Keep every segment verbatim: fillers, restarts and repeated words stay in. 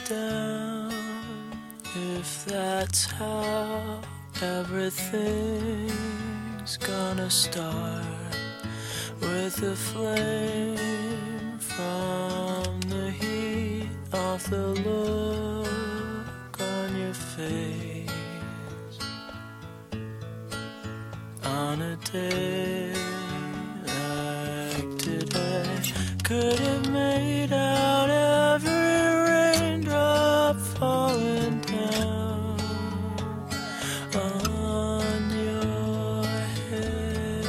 down, if that's how everything's gonna start, with a flame from the heat of the look on your face. On a day like today, could have made out every raindrop falling down on your head.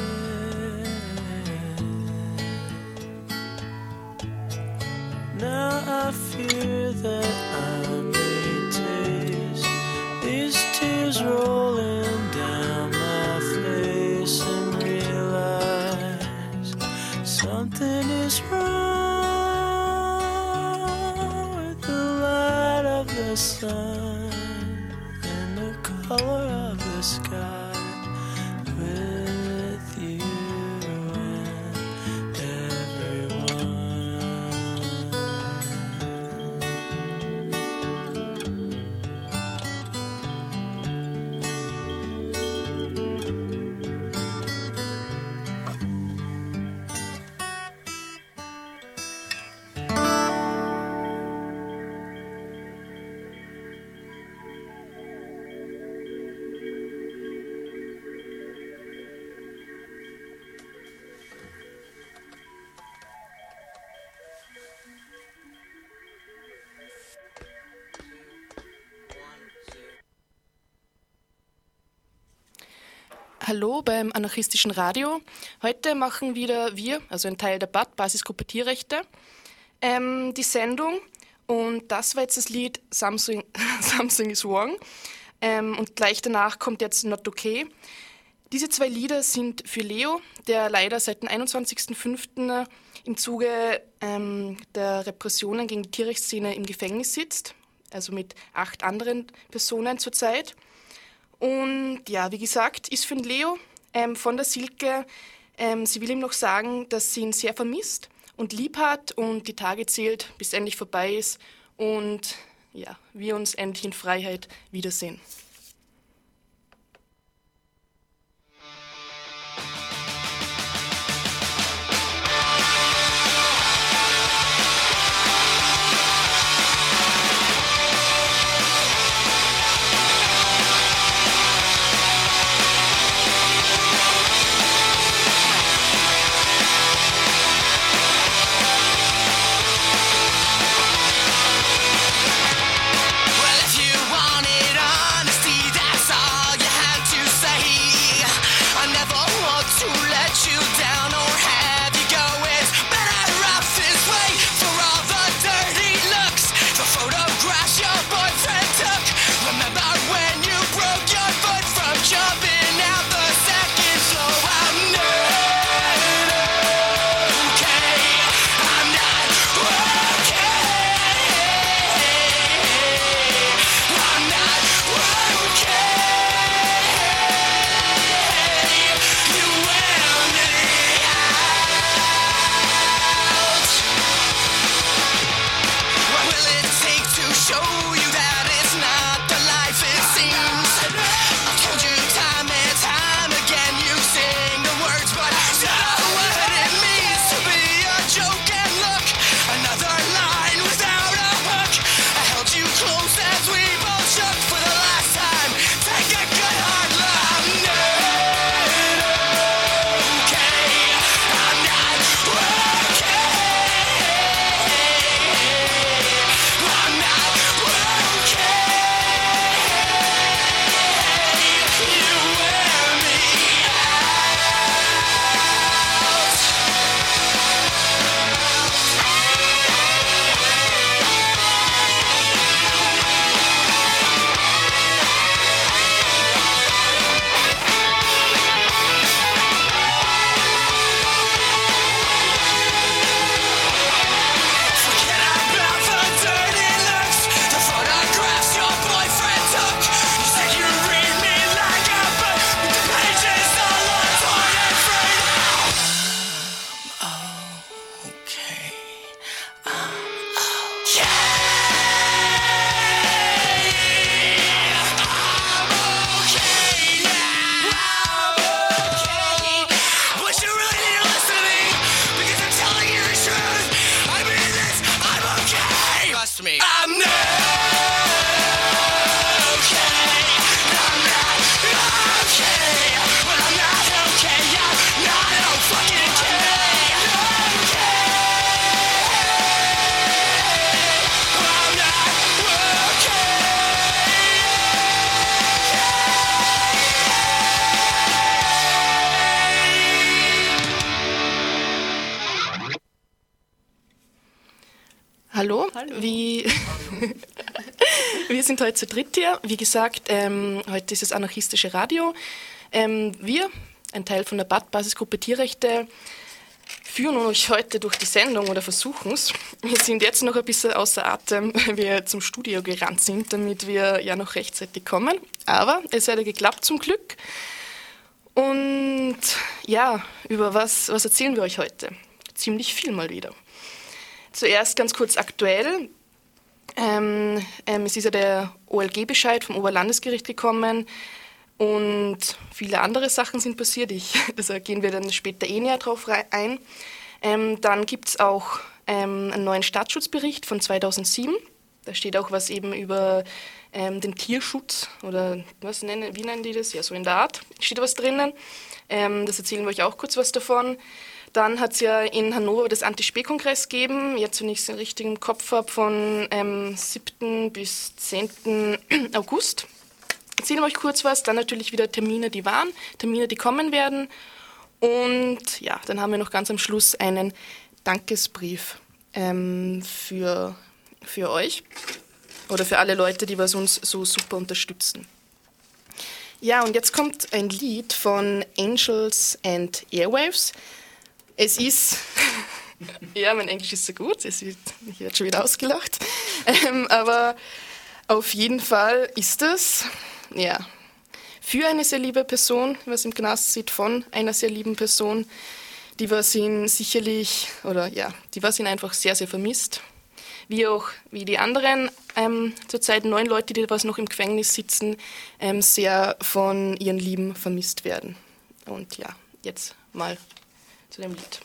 Now I fear that I may taste these tears rolling down my face and realize something is wrong with the light of the sun and the color of the sky with you and everyone. Hallo beim Anarchistischen Radio. Heute machen wieder wir, also ein Teil der B A T, Basisgruppe Tierrechte, ähm, die Sendung. Und das war jetzt das Lied Something, Something is Wrong. Ähm, und gleich danach kommt jetzt Not Okay. Diese zwei Lieder sind für Leo, der leider seit dem einundzwanzigsten fünften im Zuge ähm, der Repressionen gegen die Tierrechtsszene im Gefängnis sitzt, also mit acht anderen Personen zurzeit. Und ja, wie gesagt, ist für den Leo ähm, von der Silke, ähm, sie will ihm noch sagen, dass sie ihn sehr vermisst und lieb hat und die Tage zählt, bis endlich vorbei ist und ja, wir uns endlich in Freiheit wiedersehen. Well, if you wanted honesty Hallo, Hallo. Wie wir sind heute zu dritt hier. Wie gesagt, ähm, heute ist das anarchistische Radio. Ähm, wir, ein Teil von der B A T, Basisgruppe Tierrechte, führen euch heute durch die Sendung oder versuchen es. Wir sind jetzt noch ein bisschen außer Atem, weil wir zum Studio gerannt sind, damit wir ja noch rechtzeitig kommen. Aber es hat ja geklappt zum Glück. Und ja, über was, was erzählen wir euch heute? Ziemlich viel mal wieder. Zuerst ganz kurz aktuell. Ähm, ähm, es ist ja der O L G-Bescheid vom Oberlandesgericht gekommen und viele andere Sachen sind passiert. Ich, also gehen wir dann später eh näher drauf ein. Ähm, dann gibt es auch ähm, einen neuen Staatsschutzbericht von zweitausendsieben. Da steht auch was eben über ähm, den Tierschutz oder was nennen, wie nennen die das? Ja, so in der Art steht was drinnen. Ähm, das erzählen wir euch auch kurz was davon. Dann hat es ja in Hannover das Anti-Spee-Kongress gegeben, jetzt, wenn ich es in richtigen Kopf habe, von ähm, siebten bis zehnten August. Erzählen wir euch kurz was, dann natürlich wieder Termine, die waren, Termine, die kommen werden. Und ja, dann haben wir noch ganz am Schluss einen Dankesbrief ähm, für, für euch oder für alle Leute, die was uns so super unterstützen. Ja, und jetzt kommt ein Lied von Angels and Airwaves. Es ist, ja, mein Englisch ist so gut, es wird, ich werde schon wieder ausgelacht, ähm, aber auf jeden Fall ist es, ja, für eine sehr liebe Person, was im Knast sieht, von einer sehr lieben Person, die was ihn sicherlich, oder ja, die was ihn einfach sehr, sehr vermisst, wie auch wie die anderen ähm, zurzeit neun Leute, die was noch im Gefängnis sitzen, ähm, sehr von ihren Lieben vermisst werden. Und ja, jetzt mal zu dem Lied.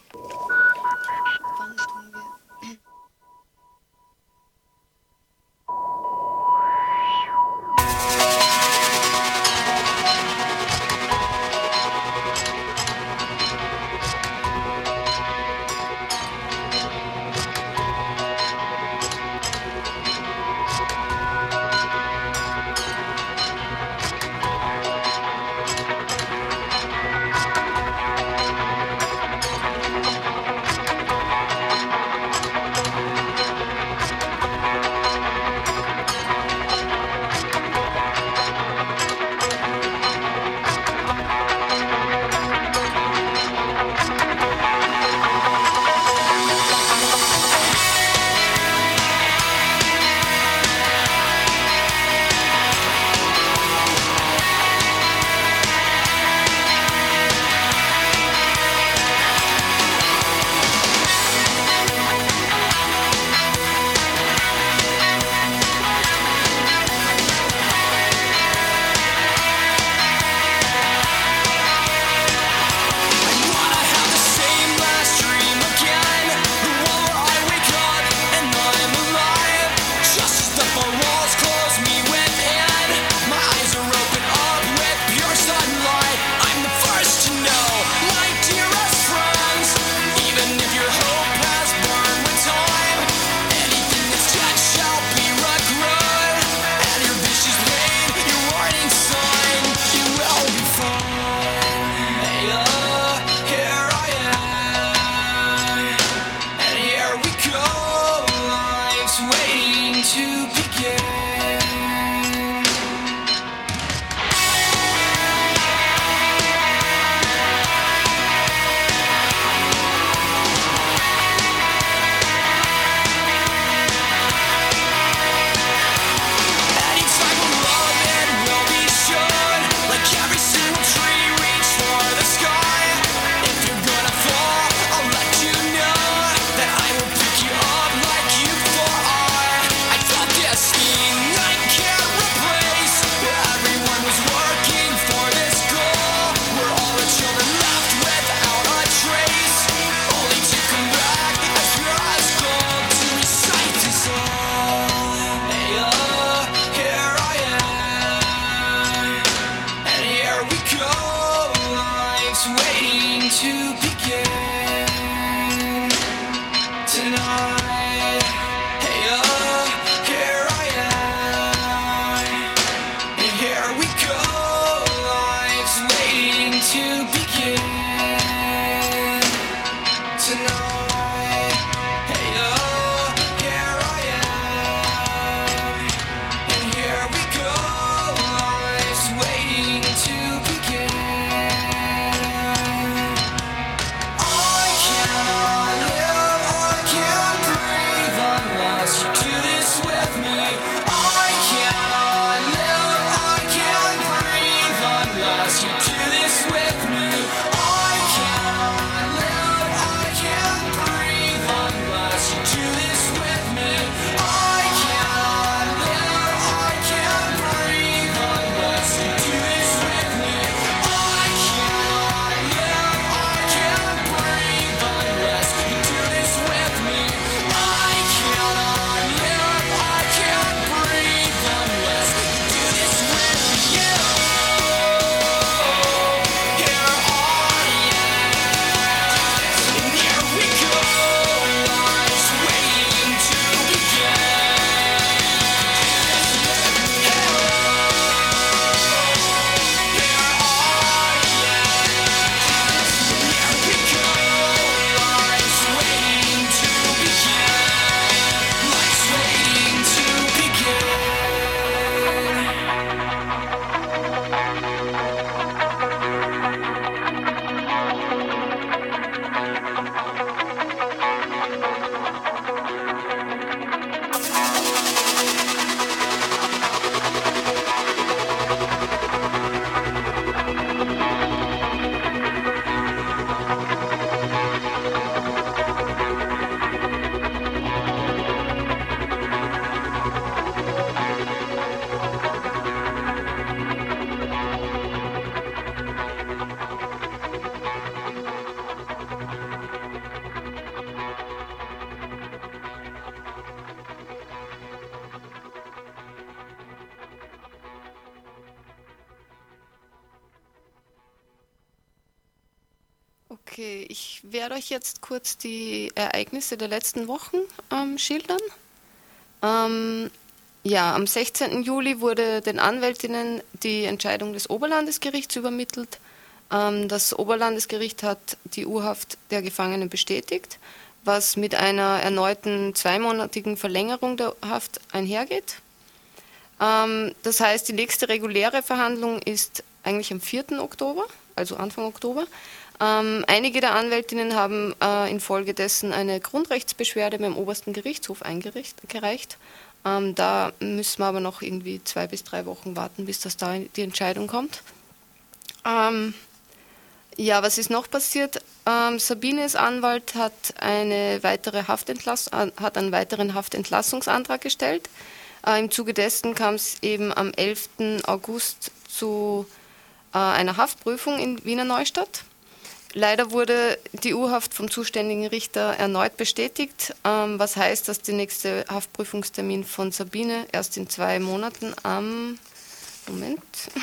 Okay, ich werde euch jetzt kurz die Ereignisse der letzten Wochen ähm, schildern. Ähm, ja, am sechzehnten Juli wurde den Anwältinnen die Entscheidung des Oberlandesgerichts übermittelt. Ähm, das Oberlandesgericht hat die U-Haft der Gefangenen bestätigt, was mit einer erneuten zweimonatigen Verlängerung der Haft einhergeht. Ähm, das heißt, die nächste reguläre Verhandlung ist eigentlich am vierten Oktober, also Anfang Oktober. Ähm, einige der Anwältinnen haben äh, infolgedessen eine Grundrechtsbeschwerde beim obersten Gerichtshof eingereicht. Ähm, da müssen wir aber noch irgendwie zwei bis drei Wochen warten, bis das da die Entscheidung kommt. Ähm, ja, was ist noch passiert? Ähm, Sabines Anwalt hat, eine weitere Haftentlass- äh, hat einen weiteren Haftentlassungsantrag gestellt. Äh, Im Zuge dessen kam es eben am elften August zu äh, einer Haftprüfung in Wiener Neustadt. Leider wurde die U-Haft vom zuständigen Richter erneut bestätigt, ähm, was heißt, dass der nächste Haftprüfungstermin von Sabine erst in zwei Monaten am Moment,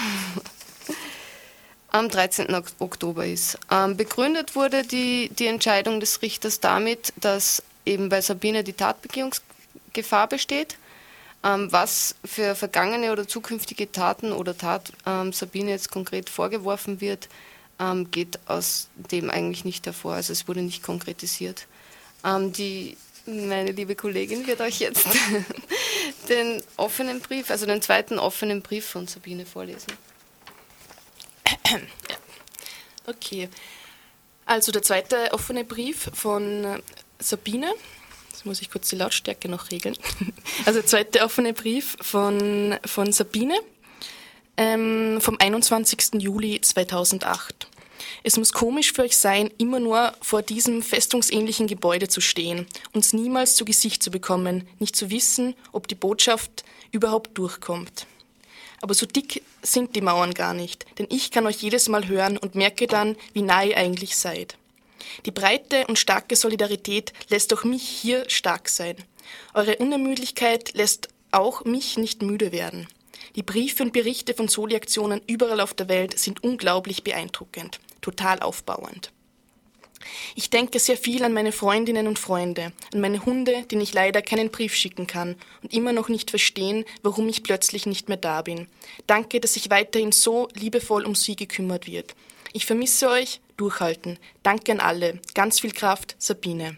am dreizehnten Oktober ist. Ähm, begründet wurde die, die Entscheidung des Richters damit, dass eben bei Sabine die Tatbegehungsgefahr besteht, ähm, was für vergangene oder zukünftige Taten oder Tat ähm, Sabine jetzt konkret vorgeworfen wird, ähm, geht aus dem eigentlich nicht hervor. Also es wurde nicht konkretisiert. Ähm, die, meine liebe Kollegin wird euch jetzt den offenen Brief, also den zweiten offenen Brief von Sabine vorlesen. Ja. Okay, also der zweite offene Brief von Sabine, jetzt muss ich kurz die Lautstärke noch regeln, also der zweite offene Brief von, von Sabine ähm, vom einundzwanzigsten Juli zweitausendacht. Es muss komisch für euch sein, immer nur vor diesem festungsähnlichen Gebäude zu stehen, uns niemals zu Gesicht zu bekommen, nicht zu wissen, ob die Botschaft überhaupt durchkommt. Aber so dick sind die Mauern gar nicht, denn ich kann euch jedes Mal hören und merke dann, wie nah ihr eigentlich seid. Die breite und starke Solidarität lässt auch mich hier stark sein. Eure Unermüdlichkeit lässt auch mich nicht müde werden. Die Briefe und Berichte von Soli-Aktionen überall auf der Welt sind unglaublich beeindruckend, total aufbauend. Ich denke sehr viel an meine Freundinnen und Freunde, an meine Hunde, denen ich leider keinen Brief schicken kann und immer noch nicht verstehen, warum ich plötzlich nicht mehr da bin. Danke, dass sich weiterhin so liebevoll um sie gekümmert wird. Ich vermisse euch, durchhalten. Danke an alle. Ganz viel Kraft, Sabine.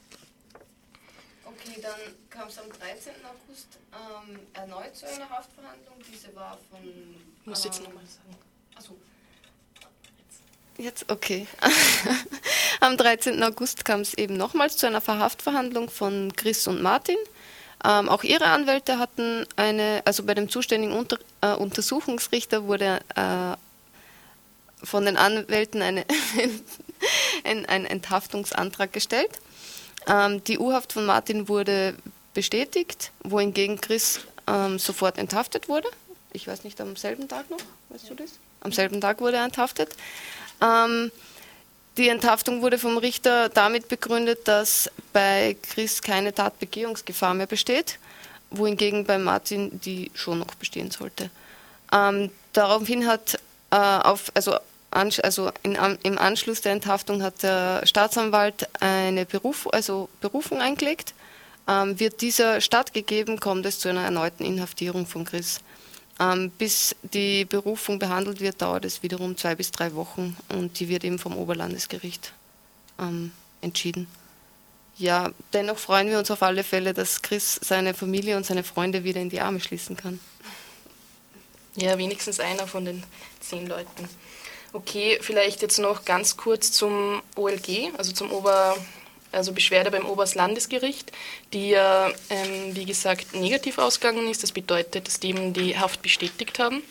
Okay, dann kam es am dreizehnten August ähm, erneut zu einer Haftverhandlung. Diese war von... Ich muss ähm, jetzt nochmal sagen. Achso. Jetzt, okay. Am dreizehnten August kam es eben nochmals zu einer Verhaftverhandlung von Chris und Martin. Ähm, auch ihre Anwälte hatten eine, also bei dem zuständigen Unter, äh, Untersuchungsrichter wurde äh, von den Anwälten eine, ein, ein Enthaftungsantrag gestellt. Ähm, die U-Haft von Martin wurde bestätigt, wohingegen Chris ähm, sofort enthaftet wurde. Ich weiß nicht, am selben Tag noch, weißt du das? Am selben Tag wurde er enthaftet. Ähm, die Enthaftung wurde vom Richter damit begründet, dass bei Chris keine Tatbegehungsgefahr mehr besteht, wohingegen bei Martin die schon noch bestehen sollte. Ähm, daraufhin hat, äh, auf, also, an, also in, im Anschluss der Enthaftung hat der Staatsanwalt eine Beruf, also Berufung eingelegt. Ähm, wird dieser stattgegeben, kommt es zu einer erneuten Inhaftierung von Chris. Ähm, bis die Berufung behandelt wird, dauert es wiederum zwei bis drei Wochen und die wird eben vom Oberlandesgericht ähm, entschieden. Ja, dennoch freuen wir uns auf alle Fälle, dass Chris seine Familie und seine Freunde wieder in die Arme schließen kann. Ja, wenigstens einer von den zehn Leuten. Okay, vielleicht jetzt noch ganz kurz zum O L G, also zum Ober... also Beschwerde beim Oberlandesgericht, die ja, ähm, wie gesagt, negativ ausgegangen ist. Das bedeutet, dass die eben die Haft bestätigt haben.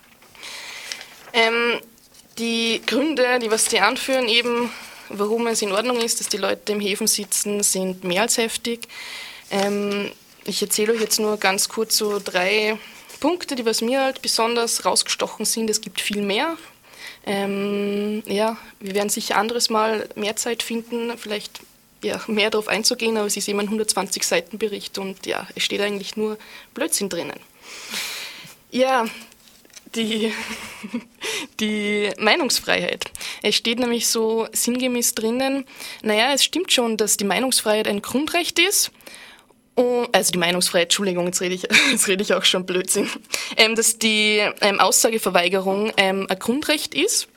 Ähm, die Gründe, die was die anführen, eben, warum es in Ordnung ist, dass die Leute im Häfen sitzen, sind mehr als heftig. Ähm, ich erzähle euch jetzt nur ganz kurz so drei Punkte, die was mir halt besonders rausgestochen sind. Es gibt viel mehr. Ähm, ja, wir werden sicher anderes Mal mehr Zeit finden, vielleicht ja, mehr darauf einzugehen, aber es ist eben ein hundertzwanzig Seiten Bericht und ja, es steht eigentlich nur Blödsinn drinnen. Ja, die, die Meinungsfreiheit. Es steht nämlich so sinngemäß drinnen, naja, es stimmt schon, dass die Meinungsfreiheit ein Grundrecht ist. Und, also die Meinungsfreiheit, Entschuldigung, jetzt rede ich, jetzt rede ich auch schon Blödsinn. Ähm, dass die ähm, Aussageverweigerung ähm, ein Grundrecht ist.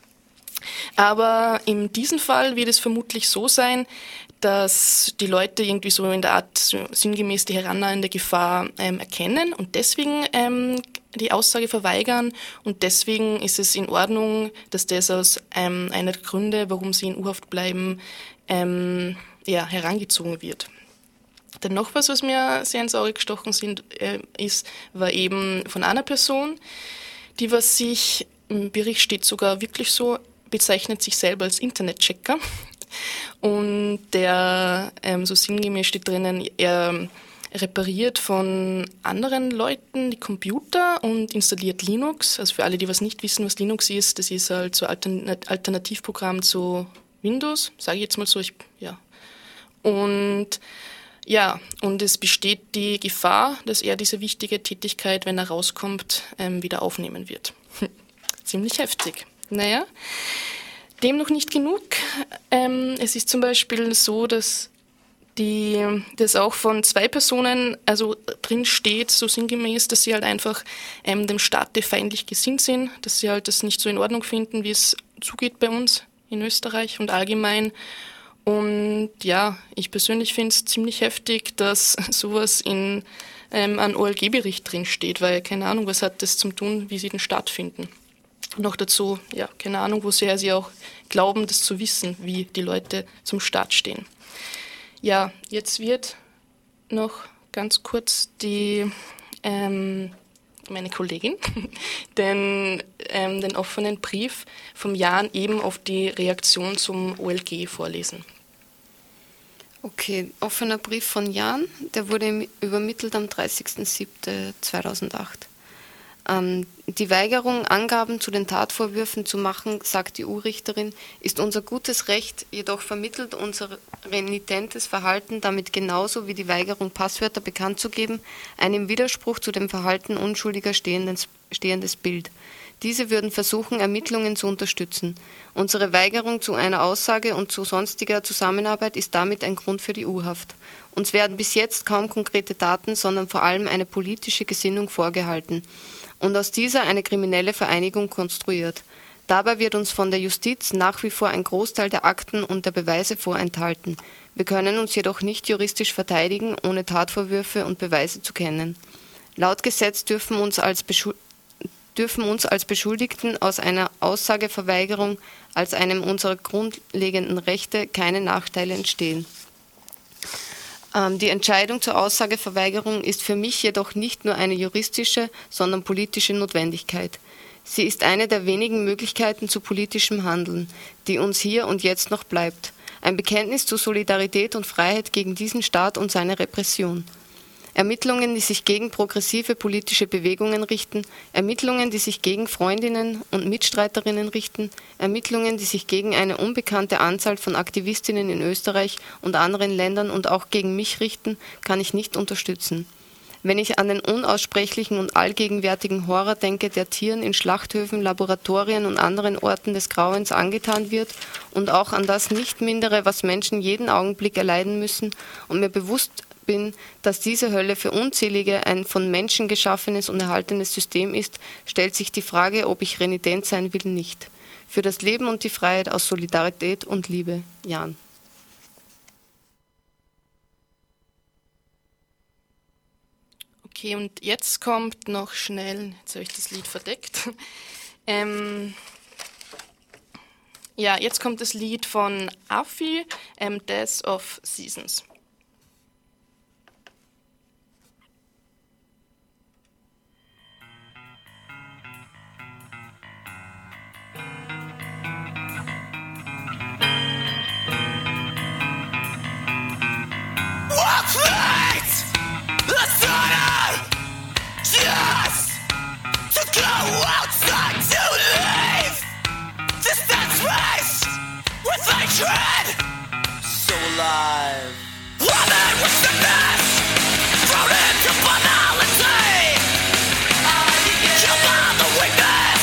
Aber in diesem Fall wird es vermutlich so sein, dass die Leute irgendwie so in der Art so sinngemäß die herannahende Gefahr ähm, erkennen und deswegen ähm, die Aussage verweigern. Und deswegen ist es in Ordnung, dass das aus ähm, einer der Gründe, warum sie in U-Haft bleiben, ähm, ja, herangezogen wird. Dann noch was, was mir sehr ins Auge gestochen sind, äh, ist, war eben von einer Person, die was sich, im Bericht steht sogar wirklich so, bezeichnet sich selber als Internetchecker. Und der, ähm, so sinngemäß steht drinnen, er repariert von anderen Leuten die Computer und installiert Linux. Also für alle, die was nicht wissen, was Linux ist, das ist halt so ein Alternativprogramm zu Windows, sage ich jetzt mal so. Ich, ja. Und ja, und es besteht die Gefahr, dass er diese wichtige Tätigkeit, wenn er rauskommt, ähm, wieder aufnehmen wird. Ziemlich heftig. Naja, dem noch nicht genug. Ähm, es ist zum Beispiel so, dass die, das auch von zwei Personen also drin steht, so sinngemäß, dass sie halt einfach ähm, dem Staate feindlich gesinnt sind, dass sie halt das nicht so in Ordnung finden, wie es zugeht bei uns in Österreich und allgemein. Und ja, ich persönlich finde es ziemlich heftig, dass sowas in ähm, einem O L G-Bericht drin steht, weil keine Ahnung, was hat das zu tun, wie sie den Staat finden. Noch dazu, ja, keine Ahnung, wo sehr sie auch glauben, das zu wissen, wie die Leute zum Staat stehen. Ja, jetzt wird noch ganz kurz die, ähm, meine Kollegin den, ähm, den offenen Brief vom Jan eben auf die Reaktion zum O L G vorlesen. Okay, offener Brief von Jan, der wurde übermittelt am dreißigsten siebten zweitausendacht. Ähm, die Weigerung, Angaben zu den Tatvorwürfen zu machen, sagt die U-Richterin, ist unser gutes Recht, jedoch vermittelt unser renitentes Verhalten damit genauso wie die Weigerung, Passwörter bekannt zu geben, ein im Widerspruch zu dem Verhalten Unschuldiger stehendes, stehendes Bild. Diese würden versuchen, Ermittlungen zu unterstützen. Unsere Weigerung zu einer Aussage und zu sonstiger Zusammenarbeit ist damit ein Grund für die U-Haft. Uns werden bis jetzt kaum konkrete Taten, sondern vor allem eine politische Gesinnung vorgehalten und aus dieser eine kriminelle Vereinigung konstruiert. Dabei wird uns von der Justiz nach wie vor ein Großteil der Akten und der Beweise vorenthalten. Wir können uns jedoch nicht juristisch verteidigen, ohne Tatvorwürfe und Beweise zu kennen. Laut Gesetz dürfen uns als Beschu- dürfen uns als Beschuldigten aus einer Aussageverweigerung als einem unserer grundlegenden Rechte keine Nachteile entstehen. Ähm, die Entscheidung zur Aussageverweigerung ist für mich jedoch nicht nur eine juristische, sondern politische Notwendigkeit. Sie ist eine der wenigen Möglichkeiten zu politischem Handeln, die uns hier und jetzt noch bleibt. Ein Bekenntnis zu Solidarität und Freiheit gegen diesen Staat und seine Repression. Ermittlungen, die sich gegen progressive politische Bewegungen richten, Ermittlungen, die sich gegen Freundinnen und Mitstreiterinnen richten, Ermittlungen, die sich gegen eine unbekannte Anzahl von Aktivistinnen in Österreich und anderen Ländern und auch gegen mich richten, kann ich nicht unterstützen. Wenn ich an den unaussprechlichen und allgegenwärtigen Horror denke, der Tieren in Schlachthöfen, Laboratorien und anderen Orten des Grauens angetan wird und auch an das nicht mindere, was Menschen jeden Augenblick erleiden müssen und mir bewusst bin, dass diese Hölle für Unzählige ein von Menschen geschaffenes und erhaltenes System ist, stellt sich die Frage, ob ich renitent sein will, nicht. Für das Leben und die Freiheit aus Solidarität und Liebe, Jan. Okay, und jetzt kommt noch schnell, jetzt habe ich das Lied verdeckt, ähm, ja, jetzt kommt das Lied von Afi, ähm, Death of Seasons. Just to go outside to live this dance race with hatred. So alive. Woman was the best, thrown into banality. Kill by the weakness.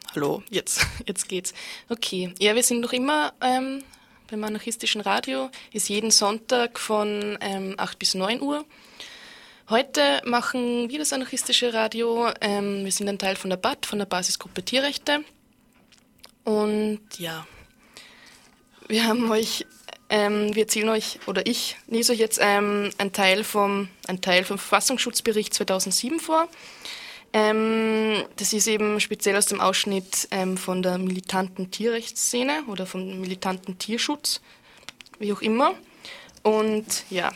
Hallo, jetzt, jetzt geht's. Okay, ja, wir sind noch immer ähm, beim anarchistischen Radio, ist jeden Sonntag von ähm, acht bis neun Uhr. Heute machen wir das anarchistische Radio. Ähm, wir sind ein Teil von der B A T, von der Basisgruppe Tierrechte. Und ja, wir haben euch, ähm, wir erzählen euch, oder ich lese euch jetzt ähm, einen Teil vom, einen Teil vom Verfassungsschutzbericht zweitausendsieben vor. Ähm, das ist eben speziell aus dem Ausschnitt ähm, von der militanten Tierrechtsszene oder vom militanten Tierschutz, wie auch immer. Und ja,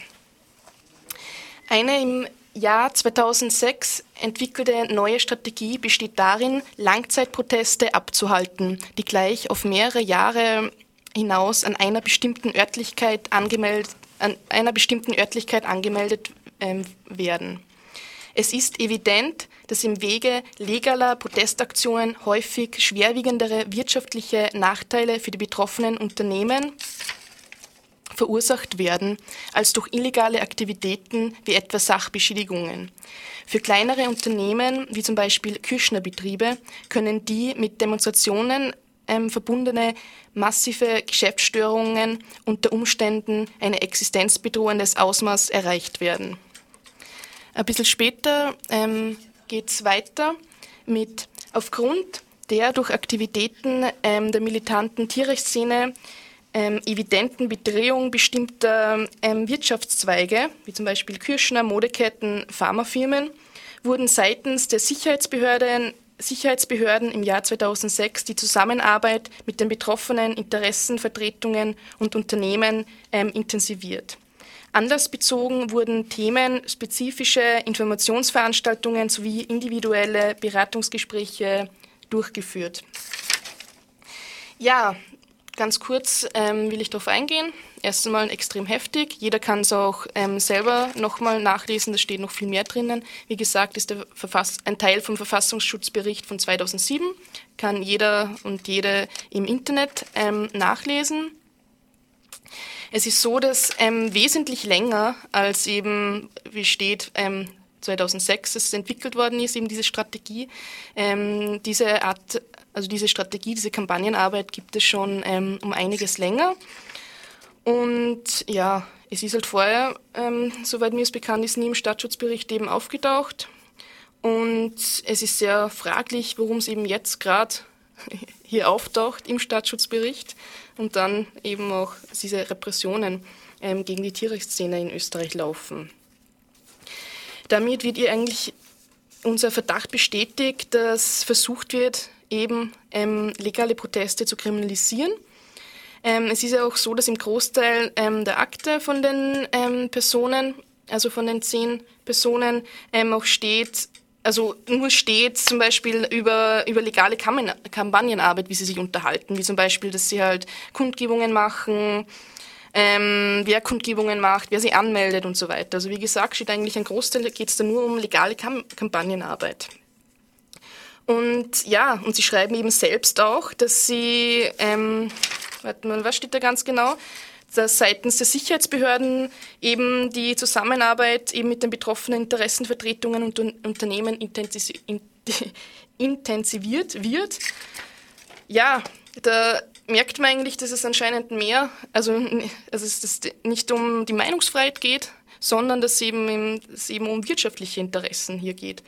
eine im Jahr zweitausendsechs entwickelte neue Strategie besteht darin, Langzeitproteste abzuhalten, die gleich auf mehrere Jahre hinaus an einer bestimmten Örtlichkeit angemeldet, an einer bestimmten Örtlichkeit angemeldet ähm, werden. Es ist evident, dass im Wege legaler Protestaktionen häufig schwerwiegendere wirtschaftliche Nachteile für die betroffenen Unternehmen verursacht werden, als durch illegale Aktivitäten wie etwa Sachbeschädigungen. Für kleinere Unternehmen, wie zum Beispiel Küchnerbetriebe, können die mit Demonstrationen ähm, verbundene massive Geschäftsstörungen unter Umständen ein existenzbedrohendes Ausmaß erreicht werden. Ein bisschen später ähm, geht es weiter mit aufgrund der durch Aktivitäten ähm, der militanten Tierrechtsszene ähm, evidenten Bedrohung bestimmter ähm, Wirtschaftszweige, wie zum Beispiel Kürschner, Modeketten, Pharmafirmen, wurden seitens der Sicherheitsbehörden, Sicherheitsbehörden im Jahr zweitausendsechs die Zusammenarbeit mit den betroffenen Interessenvertretungen und Unternehmen ähm, intensiviert. Anlassbezogen wurden themenspezifische Informationsveranstaltungen sowie individuelle Beratungsgespräche durchgeführt. Ja, ganz kurz ähm, will ich darauf eingehen. Erst einmal extrem heftig. Jeder kann es auch ähm, selber nochmal nachlesen, da steht noch viel mehr drinnen. Wie gesagt, ist der Verfass- ein Teil vom Verfassungsschutzbericht von zweitausendsieben. Kann jeder und jede im Internet ähm, nachlesen. Es ist so, dass ähm, wesentlich länger als eben, wie steht, ähm, zweitausendsechs es entwickelt worden ist, eben diese Strategie. Ähm, diese Art, also diese Strategie, diese Kampagnenarbeit gibt es schon ähm, um einiges länger. Und ja, es ist halt vorher, ähm, soweit mir es bekannt ist, nie im Staatsschutzbericht eben aufgetaucht. Und es ist sehr fraglich, warum es eben jetzt gerade hier auftaucht im Staatsschutzbericht und dann eben auch diese Repressionen ähm, gegen die Tierrechtsszene in Österreich laufen. Damit wird ihr eigentlich unser Verdacht bestätigt, dass versucht wird, eben ähm, legale Proteste zu kriminalisieren. Ähm, es ist ja auch so, dass im Großteil ähm, der Akte von den ähm, Personen, also von den zehn Personen, ähm, auch steht, also nur steht zum Beispiel über, über legale Kampagnenarbeit, wie sie sich unterhalten, wie zum Beispiel, dass sie halt Kundgebungen machen, ähm, wer Kundgebungen macht, wer sie anmeldet und so weiter. Also wie gesagt, steht eigentlich ein Großteil, geht es da nur um legale Kam- Kampagnenarbeit. Und ja, und sie schreiben eben selbst auch, dass sie, ähm, warte mal, was steht da ganz genau? Dass seitens der Sicherheitsbehörden eben die Zusammenarbeit eben mit den betroffenen Interessenvertretungen und Unternehmen intensiv, intensiviert wird. Ja, da merkt man eigentlich, dass es anscheinend mehr, also, also dass es nicht um die Meinungsfreiheit geht, sondern dass es eben, dass es eben um wirtschaftliche Interessen hier geht.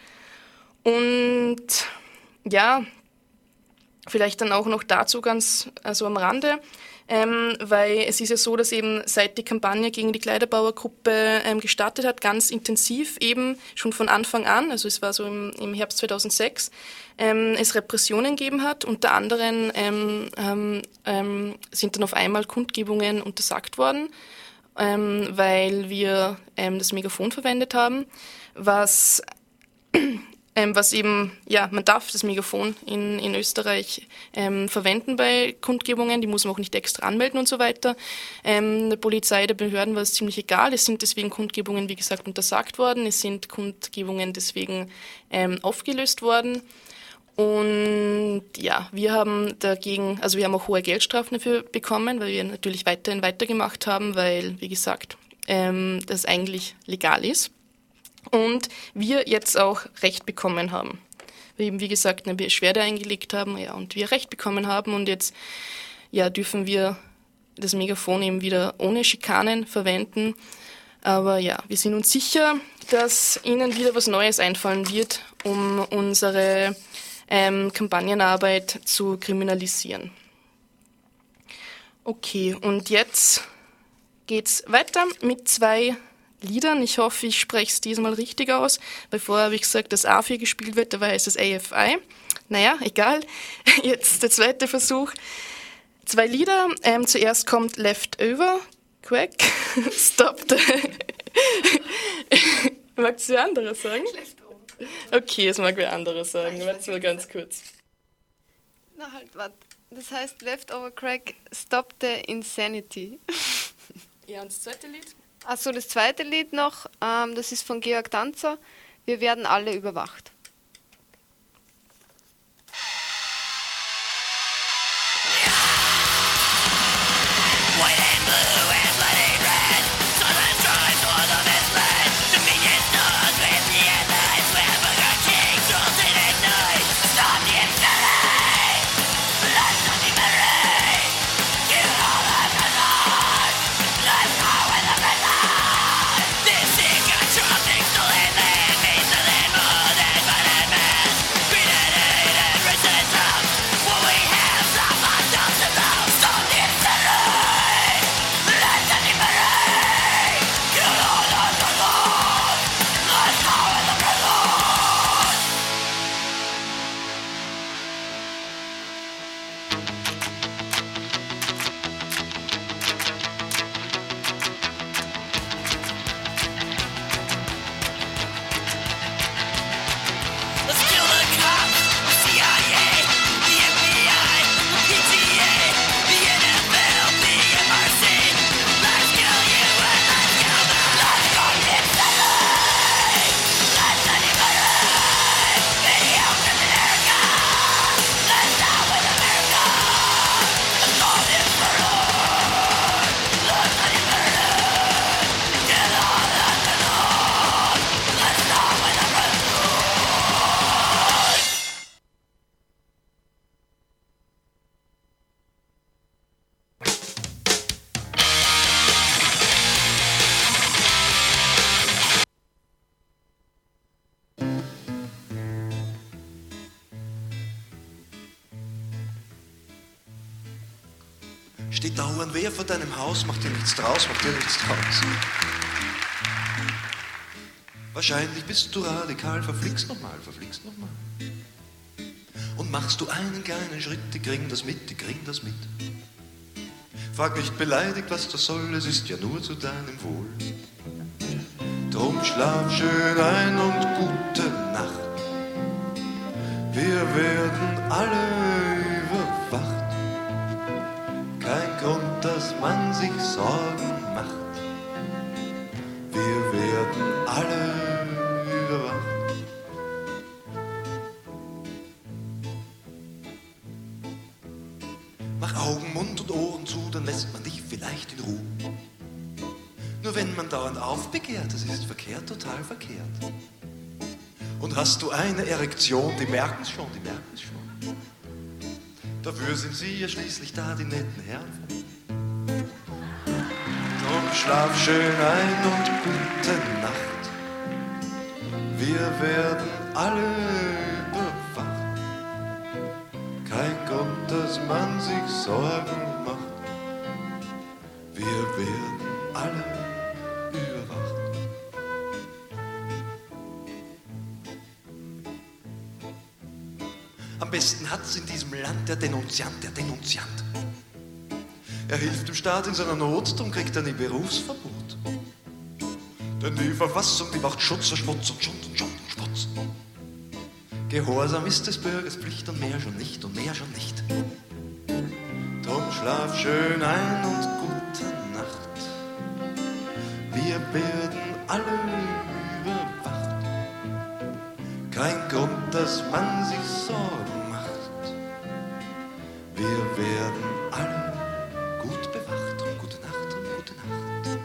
Und ja, vielleicht dann auch noch dazu ganz, also am Rande, Ähm, weil es ist ja so, dass eben seit die Kampagne gegen die Kleiderbauergruppe ähm, gestartet hat, ganz intensiv eben schon von Anfang an, also es war so im, im Herbst zweitausendsechs, ähm, es Repressionen gegeben hat. Unter anderem ähm, ähm, ähm, sind dann auf einmal Kundgebungen untersagt worden, ähm, weil wir ähm, das Megafon verwendet haben, was Ähm, was eben, ja, man darf das Megafon in, in Österreich ähm, verwenden bei Kundgebungen, die muss man auch nicht extra anmelden und so weiter. Ähm, der Polizei, der Behörden war es ziemlich egal, es sind deswegen Kundgebungen, wie gesagt, untersagt worden, es sind Kundgebungen deswegen ähm, aufgelöst worden. Und ja, wir haben dagegen, also wir haben auch hohe Geldstrafen dafür bekommen, weil wir natürlich weiterhin weitergemacht haben, weil, wie gesagt, ähm, das eigentlich legal ist. Und wir jetzt auch Recht bekommen haben. wir eben, wie gesagt, eine Beschwerde eingelegt haben, ja, und wir Recht bekommen haben und jetzt, ja, dürfen wir das Megafon eben wieder ohne Schikanen verwenden. Aber ja, wir sind uns sicher, dass Ihnen wieder was Neues einfallen wird, um unsere ähm, Kampagnenarbeit zu kriminalisieren. Okay, und jetzt geht's weiter mit zwei Liedern. Ich hoffe, ich spreche es diesmal richtig aus. Weil vorher habe ich gesagt, dass A vier gespielt wird, dabei ist es A F I. Naja, egal. Jetzt der zweite Versuch. Zwei Lieder. Ähm, zuerst kommt Leftover, Quack, Stop the... Magst du wer anderes sagen? Leftover. Okay, es mag wer anderes sagen. Warte mal ganz kurz. Na halt, warte. Das heißt Leftover Crack, Stop the Insanity. Ja, und das zweite Lied? Achso, das zweite Lied noch, ähm, das ist von Georg Danzer. Wir werden alle überwacht. Steht dauernd wer vor deinem Haus, macht dir nichts draus, macht dir nichts draus. Wahrscheinlich bist du radikal, verflixt nochmal, verflixt nochmal. Und machst du einen kleinen Schritt, die kriegen das mit, die kriegen das mit. Frag nicht beleidigt, was das soll, es ist ja nur zu deinem Wohl. Drum schlaf schön ein und gute Nacht. Wir werden alle überwacht. Kein Grund, dass man sich Sorgen macht. Wir werden alle überwacht. Mach Augen, Mund und Ohren zu, dann lässt man dich vielleicht in Ruhe. Nur wenn man dauernd aufbegehrt, das ist verkehrt, total verkehrt. Und hast du eine Erektion, die merken's schon, die merken's schon. Dafür sind sie ja schließlich da, die netten Herren. Drum schlaf schön ein und gute Nacht. Wir werden alle überwacht. Kein Grund, dass man sich Sorgen macht. Wir werden alle überwacht. Am besten hat's in diesem Land der Denunziant, der Denunziant. Er hilft dem Staat in seiner Not, darum kriegt er nie Berufsverbot. Denn die Verfassung, die macht Schutz vor Schmutz und Schund und Schund und Schmutz. Gehorsam ist des Bürgers Pflicht und mehr schon nicht und mehr schon nicht. Drum schlaf schön ein und gute Nacht. Wir werden alle überwacht. Kein Grund, dass man sich Sorgen macht. Wir werden alle gut bewacht. Und gute Nacht und gute Nacht.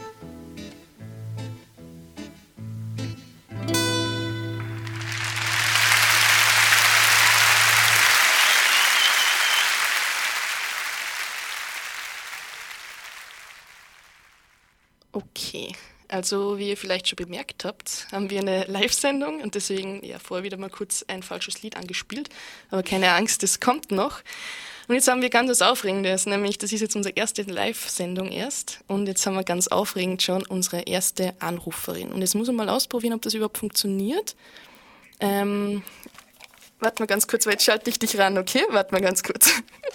Okay, also wie ihr vielleicht schon bemerkt habt, haben wir eine Live-Sendung und deswegen ja vorher wieder mal kurz ein falsches Lied angespielt, aber keine Angst, das kommt noch. Und jetzt haben wir ganz was Aufregendes, nämlich das ist jetzt unsere erste Live-Sendung erst und jetzt haben wir ganz aufregend schon unsere erste Anruferin. Und jetzt muss man mal ausprobieren, ob das überhaupt funktioniert. Ähm, warte mal ganz kurz, weil jetzt schalte ich dich ran, okay? Warte mal ganz kurz.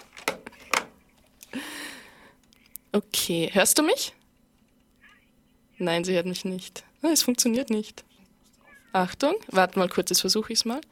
Okay, hörst du mich? Nein, sie hört mich nicht. Ah, es funktioniert nicht. Achtung, warte mal kurz, jetzt versuche ich es mal.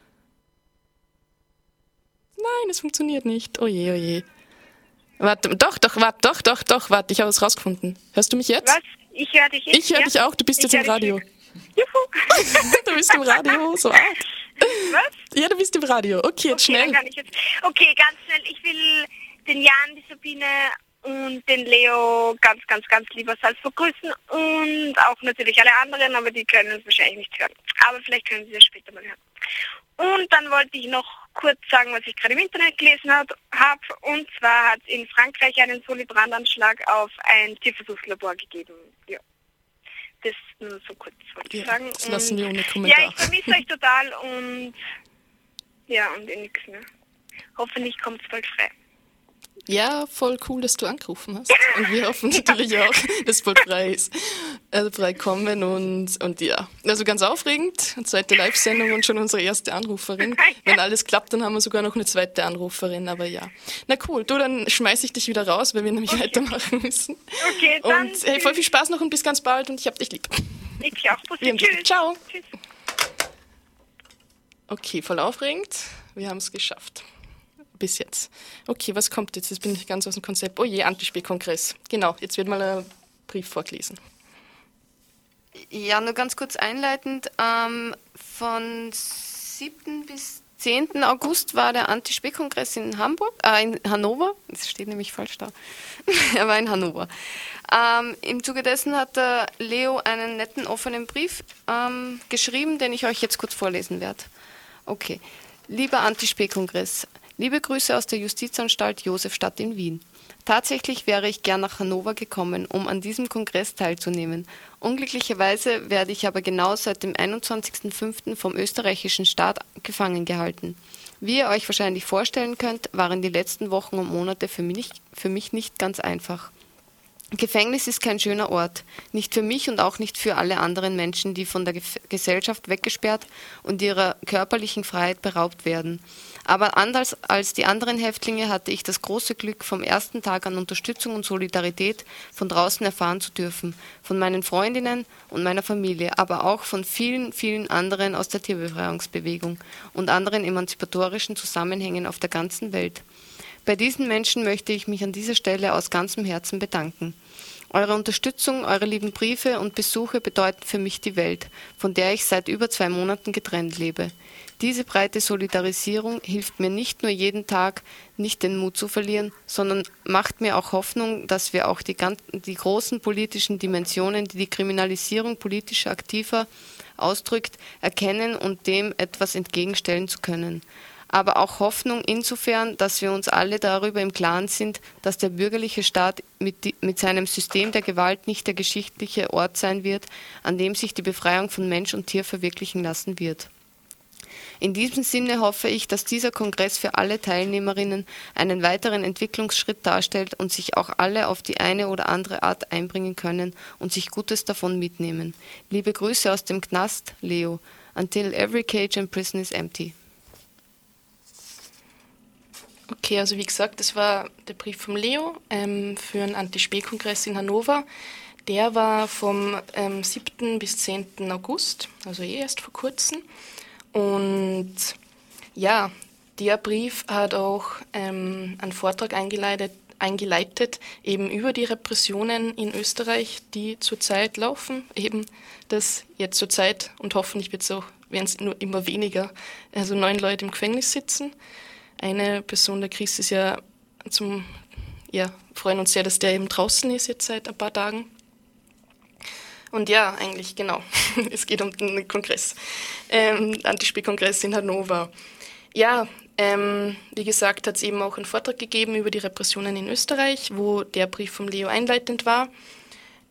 Nein, es funktioniert nicht. Oje, oje. Warte, doch, doch, warte, doch, doch, doch, warte, ich habe es rausgefunden. Hörst du mich jetzt? Was? Ich höre dich jetzt. Ich höre ja? dich auch, du bist Ich jetzt im hör dich Radio. mit. Juhu. Du bist im Radio, so arg. Was? Ja, du bist im Radio. Okay, jetzt Okay, dann schnell. kann ich jetzt. Okay, ganz schnell. Ich will den Jan, die Sabine und den Leo ganz, ganz, ganz liebersals begrüßen und auch natürlich alle anderen, aber die können es wahrscheinlich nicht hören. Aber vielleicht können sie es später mal hören. Und dann wollte ich noch kurz sagen, was ich gerade im Internet gelesen habe. Und zwar hat es in Frankreich einen Solibrandanschlag auf ein Tierversuchslabor gegeben. Ja. Das nur so kurz wollte ich Ja, sagen. das lassen Und wir ohne Kommentar. ja, ich vermisse euch total und ja, und eh nichts mehr. Hoffentlich kommt es bald frei. Ja, voll cool, dass du angerufen hast. Und wir hoffen natürlich auch, dass es bald frei ist. Also frei kommen und, und ja. Also ganz aufregend. Eine zweite Live-Sendung und schon unsere erste Anruferin. Wenn alles klappt, dann haben wir sogar noch eine zweite Anruferin, aber ja. Na cool, du, dann schmeiß ich dich wieder raus, weil wir nämlich okay. weitermachen müssen. Okay, dann. Und hey, voll viel Spaß noch und bis ganz bald und ich hab dich lieb. Ich auch. Bussi, Wir haben dich lieb. tschüss. Ciao. Tschüss. Okay, voll aufregend. Wir haben es geschafft. Bis jetzt. Okay, was kommt jetzt? Jetzt bin ich ganz aus dem Konzept. Oh je, Antispiel-Kongress. Genau, jetzt wird mal ein Brief vorgelesen. Ja, nur ganz kurz einleitend. Ähm, von siebten bis zehnten August war der Anti-Spee-Kongress in Hamburg, äh, in Hannover. Das steht nämlich falsch da. Er war in Hannover. Ähm, Im Zuge dessen hat der Leo einen netten offenen Brief ähm, geschrieben, den ich euch jetzt kurz vorlesen werde. Okay. Lieber Anti-Spee-Kongress, liebe Grüße aus der Justizanstalt Josefstadt in Wien. Tatsächlich wäre ich gern nach Hannover gekommen, um an diesem Kongress teilzunehmen. Unglücklicherweise werde ich aber genau seit dem einundzwanzigsten fünften vom österreichischen Staat gefangen gehalten. Wie ihr euch wahrscheinlich vorstellen könnt, waren die letzten Wochen und Monate für mich, für mich nicht ganz einfach. Gefängnis ist kein schöner Ort, nicht für mich und auch nicht für alle anderen Menschen, die von der Ge- Gesellschaft weggesperrt und ihrer körperlichen Freiheit beraubt werden. Aber anders als die anderen Häftlinge hatte ich das große Glück, vom ersten Tag an Unterstützung und Solidarität von draußen erfahren zu dürfen, von meinen Freundinnen und meiner Familie, aber auch von vielen, vielen anderen aus der Tierbefreiungsbewegung und anderen emanzipatorischen Zusammenhängen auf der ganzen Welt. Bei diesen Menschen möchte ich mich an dieser Stelle aus ganzem Herzen bedanken. Eure Unterstützung, eure lieben Briefe und Besuche bedeuten für mich die Welt, von der ich seit über zwei Monaten getrennt lebe. Diese breite Solidarisierung hilft mir nicht nur jeden Tag, nicht den Mut zu verlieren, sondern macht mir auch Hoffnung, dass wir auch die, ganzen, die großen politischen Dimensionen, die die Kriminalisierung politischer Aktiver ausdrückt, erkennen und dem etwas entgegenstellen zu können. Aber auch Hoffnung insofern, dass wir uns alle darüber im Klaren sind, dass der bürgerliche Staat mit, die, mit seinem System der Gewalt nicht der geschichtliche Ort sein wird, an dem sich die Befreiung von Mensch und Tier verwirklichen lassen wird. In diesem Sinne hoffe ich, dass dieser Kongress für alle Teilnehmerinnen einen weiteren Entwicklungsschritt darstellt und sich auch alle auf die eine oder andere Art einbringen können und sich Gutes davon mitnehmen. Liebe Grüße aus dem Knast, Leo. Until every cage and prison is empty. Okay, also wie gesagt, das war der Brief vom Leo ähm, für einen Anti-Spee-Kongress in Hannover. Der war vom ähm, siebten bis zehnten August, also eh erst vor kurzem. Und ja, der Brief hat auch ähm, einen Vortrag eingeleitet, eingeleitet, eben über die Repressionen in Österreich, die zurzeit laufen. Eben das jetzt zurzeit und hoffentlich wird es auch, werden es nur immer weniger, also neun Leute im Gefängnis sitzen. Eine Person, der Chris, ist ja zum, ja, freuen uns sehr, dass der eben draußen ist jetzt seit ein paar Tagen. Und ja, eigentlich genau, es geht um den Kongress, ähm, Anti-Spee-Kongress in Hannover. Ja, ähm, wie gesagt, hat es eben auch einen Vortrag gegeben über die Repressionen in Österreich, wo der Brief vom Leo einleitend war.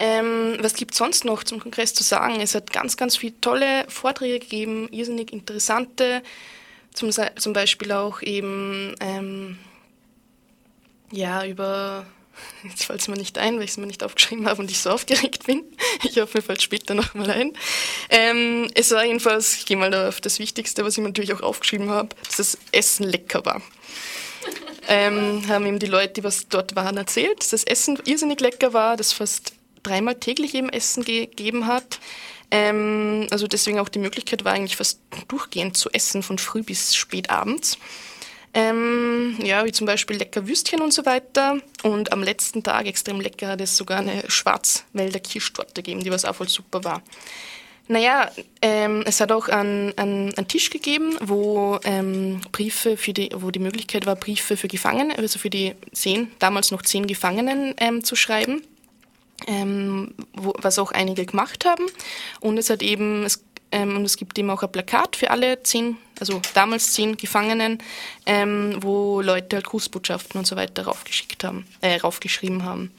Ähm, was gibt es sonst noch zum Kongress zu sagen? Es hat ganz, ganz viele tolle Vorträge gegeben, irrsinnig interessante, zum, zum Beispiel auch eben ähm, ja, über, jetzt fällt es mir nicht ein, weil ich es mir nicht aufgeschrieben habe und ich so aufgeregt bin. Ich hoffe, mir fällt später nochmal ein. Ähm, es war jedenfalls, ich gehe mal da auf das Wichtigste, was ich mir natürlich auch aufgeschrieben habe, dass das Essen lecker war. Ähm, haben eben die Leute, die was dort waren, erzählt, dass das Essen irrsinnig lecker war, dass fast dreimal täglich eben Essen gegeben hat. Ähm, also deswegen auch die Möglichkeit war eigentlich fast durchgehend zu essen, von früh bis spät abends. Ähm, ja, wie zum Beispiel lecker Würstchen und so weiter. Und am letzten Tag, extrem lecker, hat es sogar eine Schwarzwälder Kirschtorte gegeben, die was auch voll super war. Naja, ähm, es hat auch einen, einen, einen Tisch gegeben, wo ähm, Briefe für die, wo die Möglichkeit war, Briefe für Gefangene, also für die zehn, damals noch zehn Gefangenen ähm, zu schreiben. Ähm, wo, was auch einige gemacht haben. Und es hat eben, es, ähm, und es gibt eben auch ein Plakat für alle zehn, also damals zehn Gefangenen, ähm, wo Leute halt Grußbotschaften und so weiter raufgeschickt haben, äh, raufgeschrieben haben.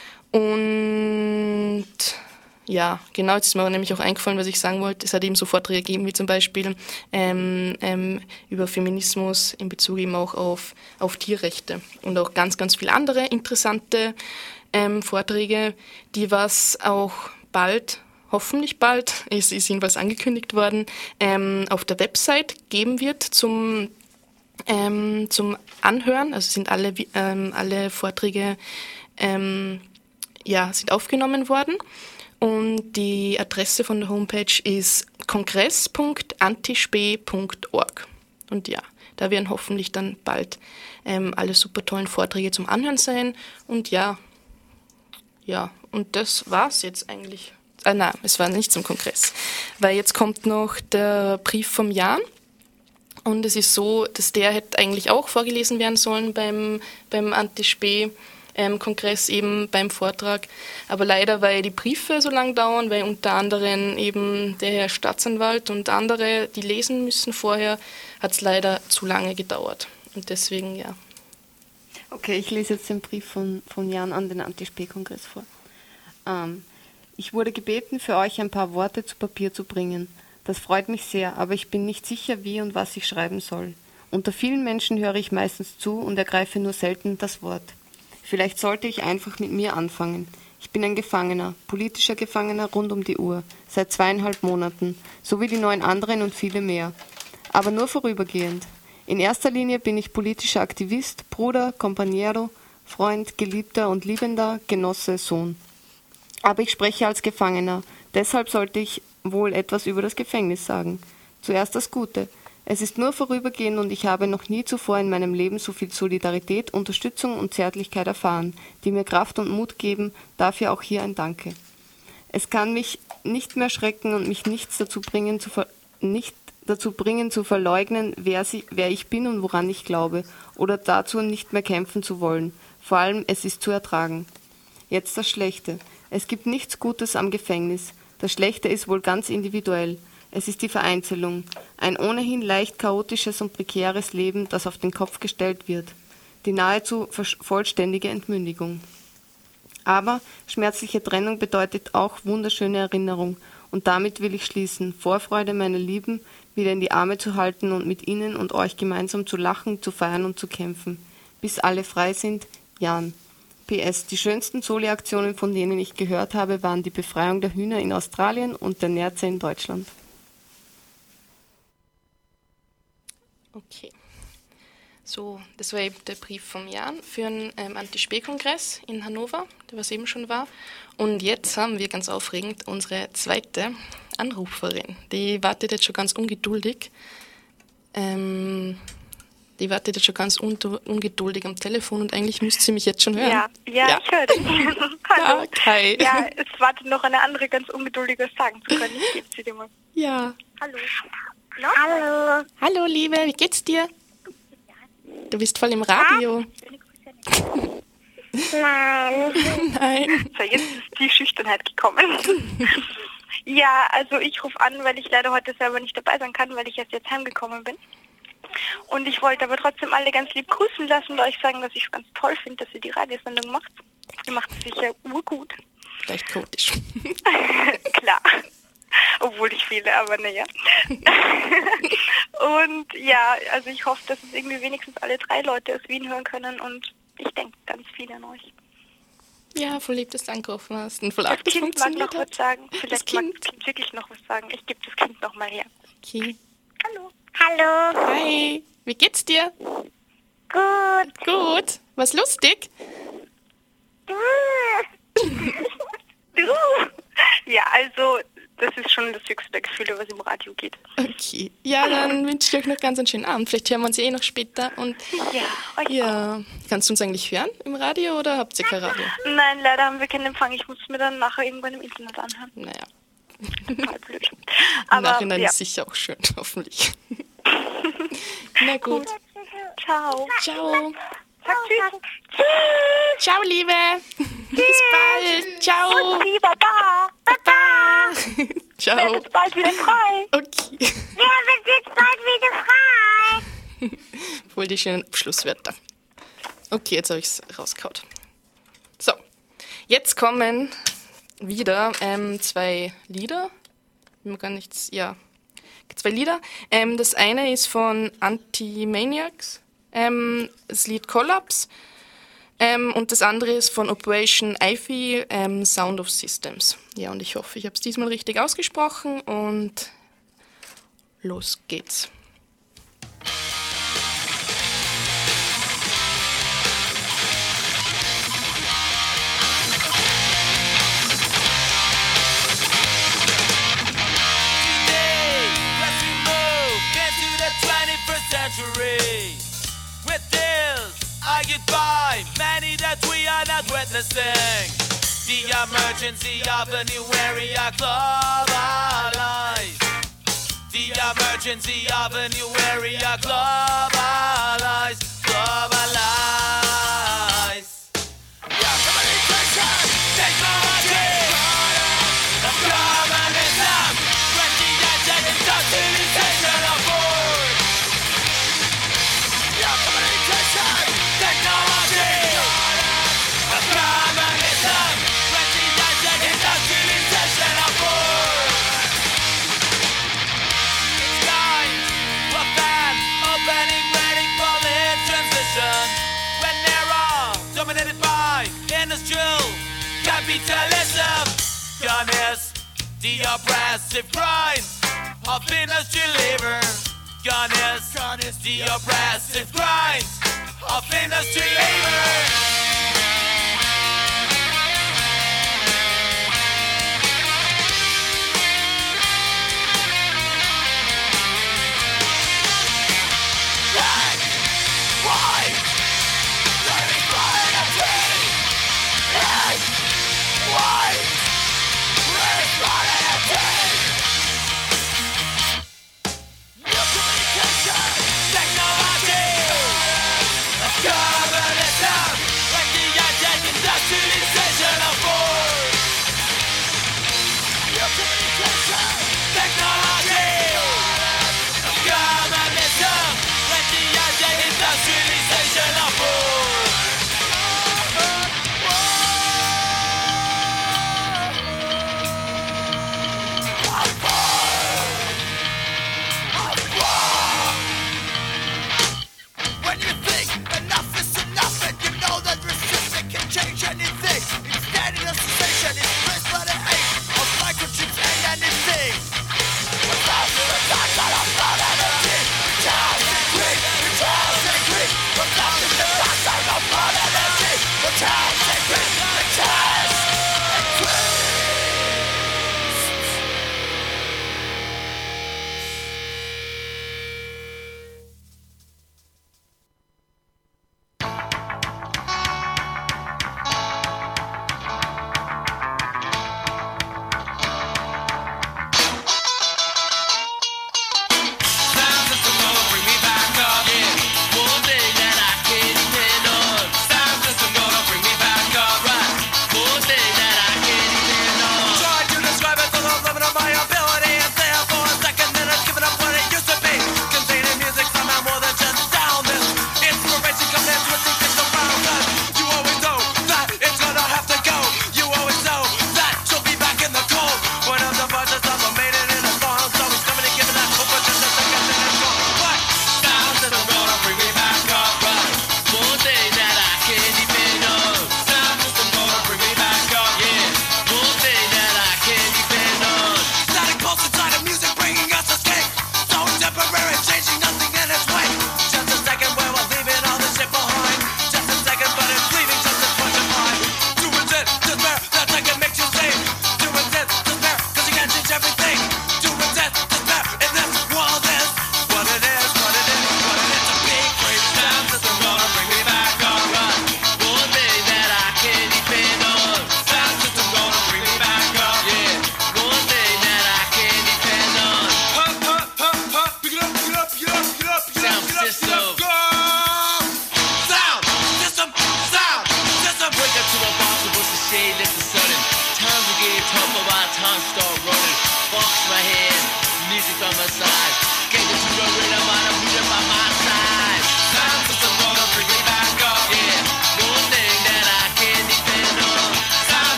Und ja, genau, jetzt ist mir nämlich auch eingefallen, was ich sagen wollte. Es hat eben so Vorträge gegeben, wie zum Beispiel ähm, ähm, über Feminismus in Bezug eben auch auf, auf Tierrechte und auch ganz, ganz viele andere interessante Ähm, Vorträge, die was auch bald, hoffentlich bald, es ist jedenfalls angekündigt worden, ähm, auf der Website geben wird zum, ähm, zum Anhören. Also sind alle, ähm, alle Vorträge ähm, ja, sind aufgenommen worden. Und die Adresse von der Homepage ist kongress punkt antispe punkt org. Und ja, da werden hoffentlich dann bald ähm, alle super tollen Vorträge zum Anhören sein. Und ja, Ja, und das war's jetzt eigentlich. Ah, nein, es war nicht zum Kongress. Weil jetzt kommt noch der Brief vom Jan. Und es ist so, dass der hätte eigentlich auch vorgelesen werden sollen beim, beim Anti-Spe-Kongress, eben beim Vortrag. Aber leider, weil die Briefe so lang dauern, weil unter anderem eben der Herr Staatsanwalt und andere, die lesen müssen vorher, hat es leider zu lange gedauert. Und deswegen, ja. Okay, ich lese jetzt den Brief von, von Jan an den Anti-Spe-Kongress vor. Ähm, ich wurde gebeten, für euch ein paar Worte zu Papier zu bringen. Das freut mich sehr, aber ich bin nicht sicher, wie und was ich schreiben soll. Unter vielen Menschen höre ich meistens zu und ergreife nur selten das Wort. Vielleicht sollte ich einfach mit mir anfangen. Ich bin ein Gefangener, politischer Gefangener rund um die Uhr, seit zweieinhalb Monaten, so wie die neun anderen und viele mehr. Aber nur vorübergehend. In erster Linie bin ich politischer Aktivist, Bruder, Compañero, Freund, Geliebter und liebender Genosse, Sohn. Aber ich spreche als Gefangener, deshalb sollte ich wohl etwas über das Gefängnis sagen. Zuerst das Gute. Es ist nur vorübergehend und ich habe noch nie zuvor in meinem Leben so viel Solidarität, Unterstützung und Zärtlichkeit erfahren, die mir Kraft und Mut geben, dafür auch hier ein Danke. Es kann mich nicht mehr schrecken und mich nichts dazu bringen, zu ver- nicht dazu bringen, zu verleugnen, wer, sie, wer ich bin und woran ich glaube, oder dazu nicht mehr kämpfen zu wollen. Vor allem, es ist zu ertragen. Jetzt das Schlechte. Es gibt nichts Gutes am Gefängnis. Das Schlechte ist wohl ganz individuell. Es ist die Vereinzelung. Ein ohnehin leicht chaotisches und prekäres Leben, das auf den Kopf gestellt wird. Die nahezu vollständige Entmündigung. Aber schmerzliche Trennung bedeutet auch wunderschöne Erinnerung. Und damit will ich schließen. Vorfreude, meine Lieben, wieder in die Arme zu halten und mit Ihnen und euch gemeinsam zu lachen, zu feiern und zu kämpfen. Bis alle frei sind, Jan. P S. Die schönsten Soli-Aktionen, von denen ich gehört habe, waren die Befreiung der Hühner in Australien und der Nerze in Deutschland. Okay. So, das war eben der Brief vom Jan für einen ähm, Anti-Spe-Kongress in Hannover, der was eben schon war. Und jetzt haben wir ganz aufregend unsere zweite Anruferin. Die wartet jetzt schon ganz ungeduldig. Ähm, die wartet jetzt schon ganz un- ungeduldig am Telefon und eigentlich müsste sie mich jetzt schon hören. Ja, ja, ja. Ich höre dich. Hallo. Ja, hi. Ja, es wartet noch eine andere ganz ungeduldige, sagen zu können. Ich gebe sie dir mal. Ja. Hallo. No? Hallo. Hallo, Liebe, wie geht's dir? Du bist voll im Radio. Nein. Nein. So, jetzt ist die Schüchternheit gekommen. Ja, also ich rufe an, weil ich leider heute selber nicht dabei sein kann, weil ich erst jetzt heimgekommen bin. Und ich wollte aber trotzdem alle ganz lieb grüßen lassen und euch sagen, dass ich es ganz toll finde, dass ihr die Radiosendung macht. Ihr macht es sicher urgut. Vielleicht chaotisch. Klar. Obwohl ich viele, aber naja. Und ja, also ich hoffe, dass es irgendwie wenigstens alle drei Leute aus Wien hören können und ich denke ganz viele an euch. Ja, voll lieb, dass du angerufen hast. Und voll Das arg, dass Kind mag noch funktioniert was sagen. Vielleicht Das mag Kind. das Kind wirklich noch was sagen. Ich gebe das Kind noch mal her. Okay. Hallo. Hallo. Hi, wie geht's dir? Gut. Gut. Was lustig? Du. Ja, also das ist schon das höchste der Gefühle, was im Radio geht. Okay. Ja, dann wünsche ich euch noch ganz einen schönen Abend. Vielleicht hören wir uns ja eh noch später. Und Ja, euch ja, kannst du uns eigentlich hören im Radio oder habt ihr kein Radio? Nein, leider haben wir keinen Empfang. Ich muss es mir dann nachher irgendwann im Internet anhören. Naja, Total blöd. im Aber Nachhinein ja. ist sicher auch schön, hoffentlich. Na gut. Ciao. Ciao. Sag tschüss. Ciao, Liebe. Bis bald. Ciao. Tschüss, Baba. Baba. Ciao. Jetzt bald wieder frei. Okay. Ja, wir sind bald wieder frei. Voll die schönen Abschlusswörter. Okay, jetzt habe ich es rausgehauen. So, jetzt kommen wieder ähm, zwei Lieder. Ich mir gar nichts, ja, zwei Lieder. Ähm, das eine ist von Anti-Maniacs, ähm, das Lied Collapse. Ähm, und das andere ist von Operation Ivy, ähm, Sound of Systems. Ja, und ich hoffe, ich habe es diesmal richtig ausgesprochen und los geht's. Century. With this, I goodbye, many that we are not witnessing. The emergency of a new area globalized. The emergency of a new area globalized. Globalized. Yeah, communication, technology, of communism, twenty years and industrialization of war. Technology of communism, twenty years and industrialization of war. It's time for fan opening, ready for the transition. When era dominated by industrial capitalism, gone is the oppressive grind of industry labor. Gone is, gone is the oppressive grind of industry labor. Black, white, living by a tree. Black, white, living by a tree. New communication, technology, of communism,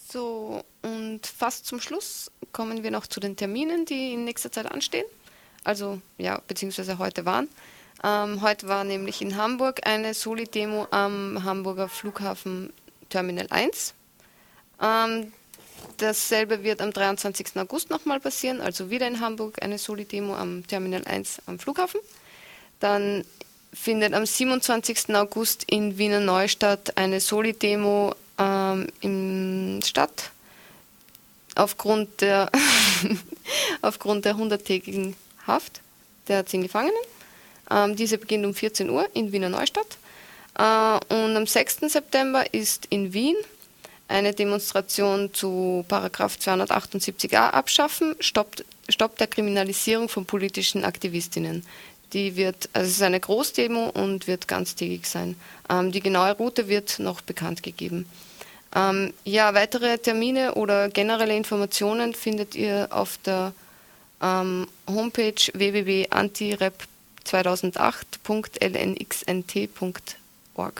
So, und fast zum Schluss kommen wir noch zu den Terminen, die in nächster Zeit anstehen. Also, ja, beziehungsweise heute waren. Ähm, heute war nämlich in Hamburg eine Soli-Demo am Hamburger Flughafen Terminal eins. Ähm, dasselbe wird am dreiundzwanzigsten August nochmal passieren, also wieder in Hamburg eine Soli-Demo am Terminal eins am Flughafen. Dann findet am siebenundzwanzigsten August in Wiener Neustadt eine Soli-Demo ähm, in Stadt aufgrund der, aufgrund der hunderttägigen Haft der zehn Gefangenen. Ähm, diese beginnt um vierzehn Uhr in Wiener Neustadt. Äh, und am sechsten September ist in Wien eine Demonstration zu Paragraph zweihundertachtundsiebzig a abschaffen, Stopp, Stopp der Kriminalisierung von politischen Aktivistinnen. Die wird, also es ist eine Großdemo und wird ganztägig sein. Ähm, die genaue Route wird noch bekannt gegeben. Ähm, ja, weitere Termine oder generelle Informationen findet ihr auf der ähm, Homepage w w w punkt antirep zweitausendacht punkt l n x n t punkt org.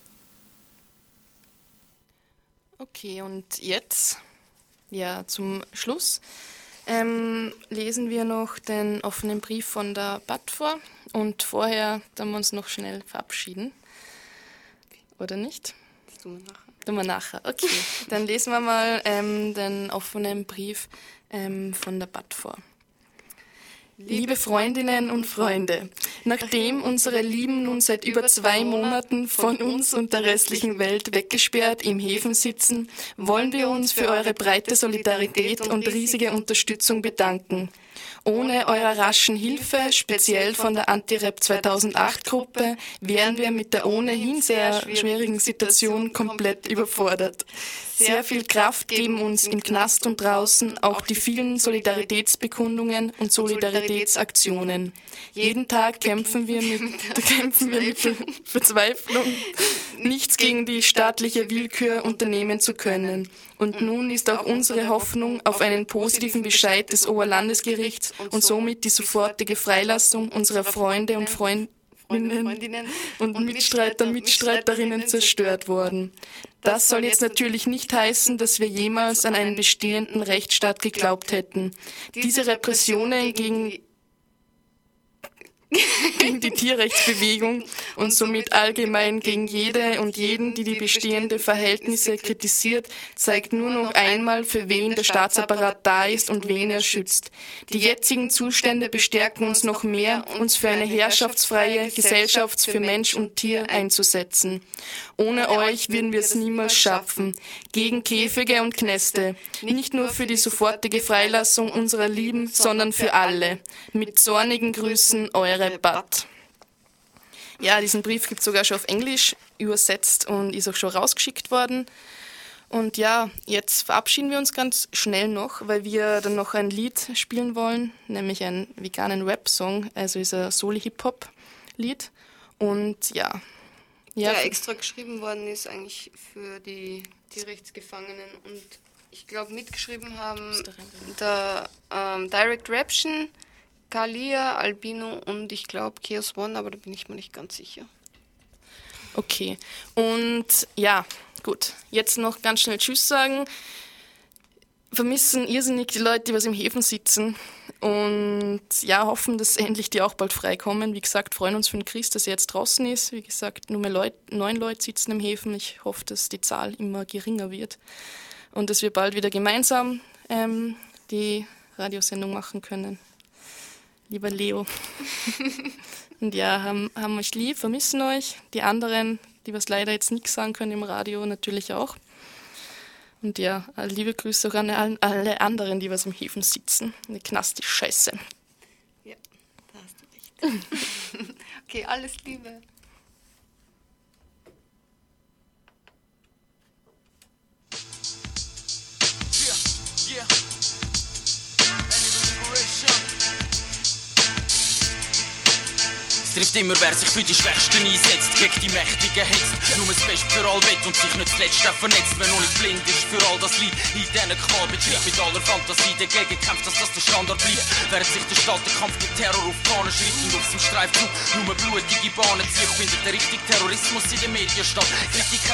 Okay, und jetzt, ja, zum Schluss ähm, lesen wir noch den offenen Brief von der B A T vor und vorher dann wir uns noch schnell verabschieden. Oder nicht? Das tun wir nachher. Tun wir nachher, okay. Dann lesen wir mal ähm, den offenen Brief ähm, von der B A T vor. Liebe Freundinnen und Freunde, nachdem unsere Lieben nun seit über zwei Monaten von uns und der restlichen Welt weggesperrt im Häfen sitzen, wollen wir uns für eure breite Solidarität und riesige Unterstützung bedanken. Ohne eurer raschen Hilfe, speziell von der Antirep zweitausendacht Gruppe, wären wir mit der ohnehin sehr schwierigen Situation komplett überfordert. Sehr viel Kraft geben uns im Knast und draußen auch die vielen Solidaritätsbekundungen und Solidaritätsaktionen. Jeden Tag kämpfen wir mit, kämpfen wir mit Verzweiflung, nichts gegen die staatliche Willkür unternehmen zu können. Und nun ist auch unsere Hoffnung auf einen positiven Bescheid des Oberlandesgerichts und somit die sofortige Freilassung unserer Freunde und Freundinnen und Mitstreiter, Mitstreiterinnen zerstört worden. Das soll jetzt natürlich nicht heißen, dass wir jemals an einen bestehenden Rechtsstaat geglaubt hätten. Diese Repressionen gegen gegen die Tierrechtsbewegung und somit allgemein gegen jede und jeden, die die bestehenden Verhältnisse kritisiert, zeigt nur noch einmal, für wen der Staatsapparat da ist und wen er schützt. Die jetzigen Zustände bestärken uns noch mehr, uns für eine herrschaftsfreie Gesellschaft für Mensch und Tier einzusetzen. Ohne euch würden wir es niemals schaffen. Gegen Käfige und Knäste. Nicht nur für die sofortige Freilassung unserer Lieben, sondern für alle. Mit zornigen Grüßen, eure B A T. Ja, diesen Brief gibt es sogar schon auf Englisch übersetzt und ist auch schon rausgeschickt worden. Und ja, jetzt verabschieden wir uns ganz schnell noch, weil wir dann noch ein Lied spielen wollen, nämlich einen veganen Rap-Song, also ist ein Soli-Hip-Hop-Lied. Und ja. ja. Der extra geschrieben worden ist eigentlich für die Tierrechtsgefangenen und ich glaube mitgeschrieben haben der ähm, Direct Raption, Kalia, Albino und ich glaube Chaos One, aber da bin ich mir nicht ganz sicher. Okay, und ja, gut, jetzt noch ganz schnell Tschüss sagen. Vermissen irrsinnig die Leute, die was im Häfen sitzen und ja, hoffen, dass endlich die auch bald freikommen. Wie gesagt, freuen uns für den Chris, dass er jetzt draußen ist. Wie gesagt, nur mehr Leut, neun Leute sitzen im Häfen. Ich hoffe, dass die Zahl immer geringer wird und dass wir bald wieder gemeinsam ähm, die Radiosendung machen können. Lieber Leo. Und ja, haben, haben euch lieb, vermissen euch. Die anderen, die was leider jetzt nichts sagen können im Radio, natürlich auch. Und ja, liebe Grüße auch an alle anderen, die was im Häfen sitzen. Eine Knast ist scheiße. Ja, da hast du recht. Okay, alles Liebe. Yeah, yeah. Es trifft immer, wer sich für die Schwächsten einsetzt, gegen die Mächtigen hetzt. Nur das Beste für all wett und sich nicht zuletzt auch vernetzt. Wer noch nicht blind ist für all das Lied in diesen Qualbetrieb mit aller Fantasie dagegen kämpft, dass das der Standard bleibt. Während sich der Staat den Kampf gegen Terror auf die Fahne schreibt und auf dem Streifzug nur blutige Bahnen zieht, findet der richtige Terrorismus in den Medien statt. Kritik hat da eh nie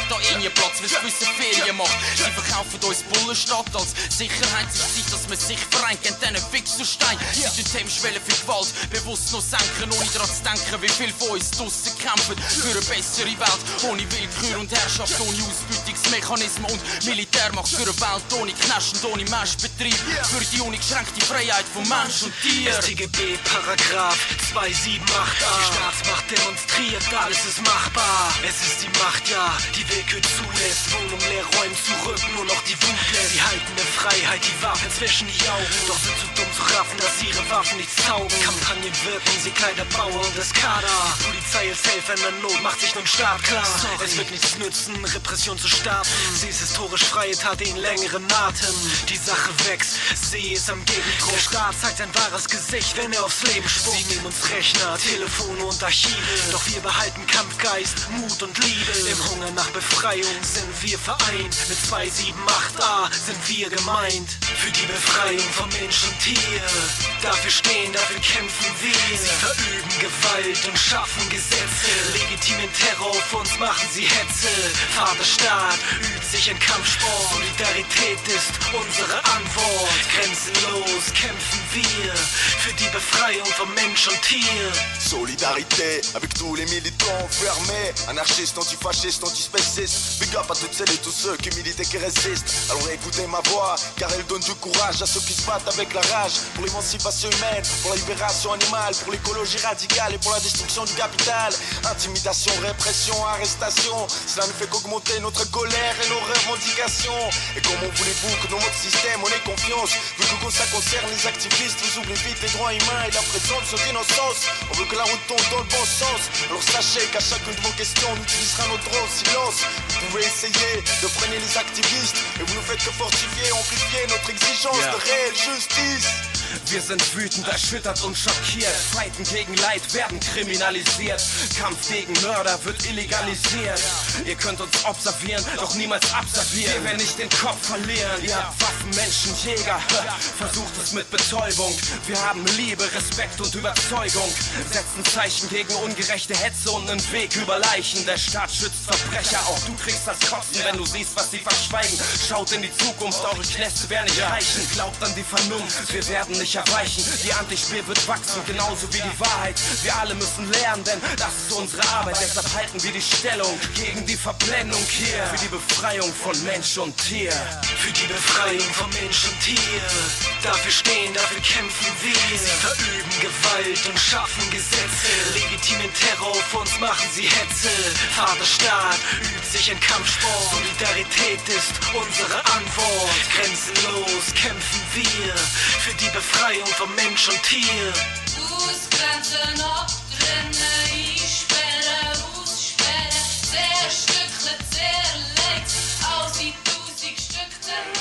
Ferienplatz, wie's gewisse Ferien macht. Sie verkaufen uns Bullenstadt als Sicherheit. Sie Zeit, dass man sich vereint, kennt diesen Fixerstein. Sie tun die Hemmschwelle für Gewalt bewusst noch senken, ohne daran zu denken, wie viel von uns draussen kämpfen für eine bessere Welt, ohne Willkür und Herrschaft, ohne Ausbeutungsmechanismen und Militärmacht, für eine Welt ohne Knast und ohne Menschbetrieb, für die uneingeschränkte Freiheit von Mensch und Tier. S T G B, Paragraph zwei sieben acht a. Die Staatsmacht demonstriert, alles ist machbar. Es ist die Macht, ja, die Willkür zulässt. Wohnung leer räumen zurück, nur noch die Wut lässt. Sie halten der Freiheit die Waffen zwischen die Augen, doch sind zu dumm zu raffen, dass ihre Waffen nichts taugen. Kampagnen wirken, sie Kleider, Bauer und Eskader. Die Polizei als Helfer in der Not macht sich nun startklar. Sorry. Es wird nichts nützen, Repression zu starten. Sie ist historisch freie Tat in längeren Atem. Die Sache wächst, sie ist am Gegendruck. Der Staat zeigt sein wahres Gesicht, wenn er aufs Leben spuckt. Sie nehmen uns Rechner, Telefone und Archive, doch wir behalten Kampfgeist, Mut und Liebe. Im Hunger nach Befreiung sind wir vereint. Mit zwei sieben acht a sind wir gemeint. Für die Befreiung von Mensch und Tier. Dafür stehen, dafür kämpfen wir. Sie verüben Gewalt und schaffen Gesetze. Legitimen Terror, auf uns machen sie Hetze. Vaterstaat übt sich in Kampfsport. Solidarität ist unsere Antwort. Grenzenlos kämpfen wir für die Befreiung von Mensch und Tier. Solidarité avec tous les militants fermés, anarchistes, antifascistes, antispécistes. Big up à toutes celles et tous ceux qui militent et qui résistent. Alors écoutez ma voix, car elle donne du courage à ceux qui se battent avec la rage. Pour l'émancipation humaine, pour la libération animale, pour l'écologie radicale et pour la destruction du capital. Intimidation, répression, arrestation, cela ne fait qu'augmenter notre colère et nos revendications. Et comment voulez-vous que dans votre système on ait confiance, vu que ça concerne les activistes, vous oubliez vite les droits humains et la présomption d'innocence. On veut que la route tombe dans le bon sens. Alors sachez qu'à chacune de vos questions, on utilisera notre droit au silence. Vous pouvez essayer de freiner les activistes, et vous ne faites que fortifier, amplifier notre exigence yeah. de réelle justice. Wir sind wütend, erschüttert und schockiert. Fighten gegen Leid werden kriminalisiert. Kampf gegen Mörder wird illegalisiert. Ihr könnt uns observieren, doch niemals abservieren. Wir werden nicht den Kopf verlieren. Ihr habt Waffen, Menschen, Jäger. Versucht es mit Betäubung. Wir haben Liebe, Respekt und Überzeugung. Setzen Zeichen gegen ungerechte Hetze und einen Weg über Leichen. Der Staat schützt Verbrecher, auch du kriegst das Kotzen, wenn du siehst, was sie verschweigen. Schaut in die Zukunft, eure Knäste werden nicht reichen. Glaubt an die Vernunft, wir werden nicht erweichen. Die Antispiel wird wachsen, genauso wie die Wahrheit. Wir alle müssen lernen, denn das ist unsere Arbeit. Deshalb halten wir die Stellung gegen die Verblendung hier. Für die Befreiung von Mensch und Tier. Für die Befreiung von Mensch und Tier. Dafür stehen, dafür kämpfen wir. Sie verüben Gewalt und schaffen Gesetze. Legitimen Terror, auf uns machen sie Hetze. Vaterstaat übt sich in Kampfsport. Solidarität ist unsere Antwort. Grenzenlos kämpfen wir für die Befreiung von Mensch und Tier.